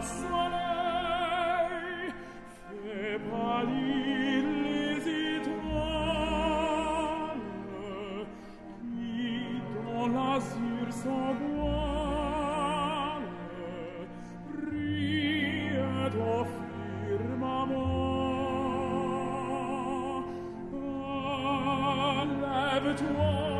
soleil fait pâlir les étoiles qui dans l'azur s'envolent, brillent au firmament. Lève-toi